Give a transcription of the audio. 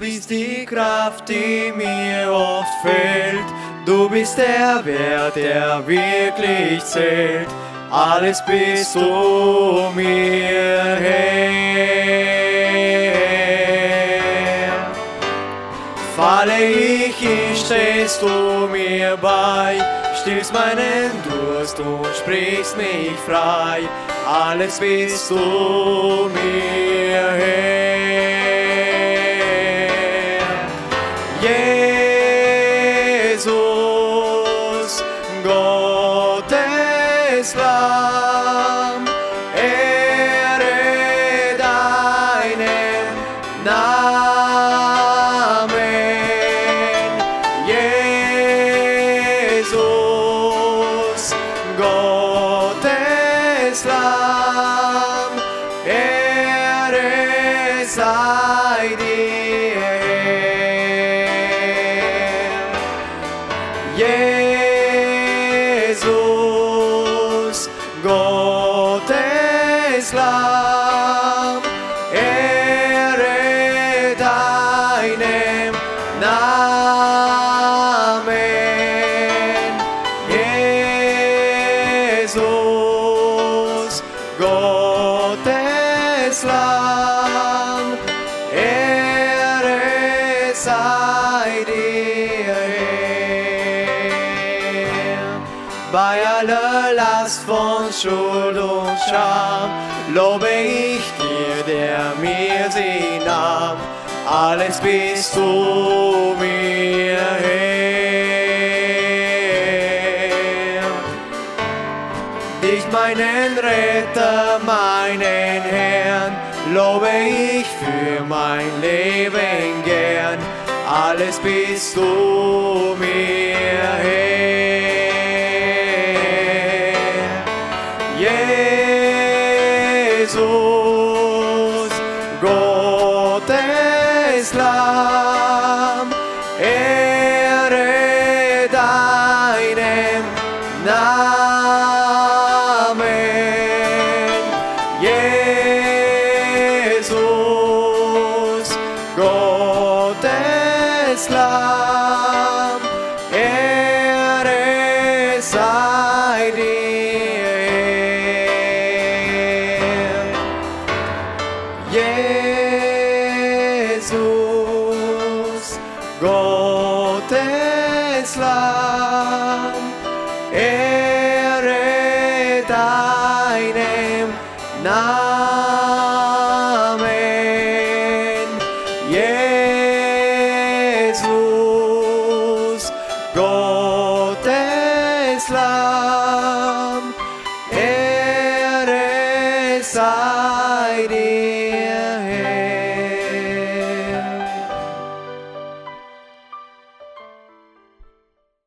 bist die Kraft, die mir oft fehlt. Du bist der Wert, der wirklich zählt. Alles bist du mir her. Falle ich hin, stehst du mir bei, stillst meinen Durst und sprichst mich frei. Alles bist du mir her. Jesus, Gottes Lamm, ehre deinen Namen. Jesus, Gottes Lamm, Ehre sei dir. Jesus, Gottes Lamm, Ehre deinem Namen. Jesus, Gottes Lamm, Ehre sei dir. Bei aller Last von Schuld und Scham lobe ich dir, der mir sie nahm. Alles bist du mir her. Dich, meinen Retter, meinen Herrn, lobe ich für mein Leben gern. Alles bist du mir her. Jesus, Gottes Lamm, ehre deinem Namen. Jesus, Gottes Lamm, Ehre sei dir. Jesus, Gottes Lamm, Ehre deinem Namen. Jesus, Gottes Lamm, Ehre sei dir.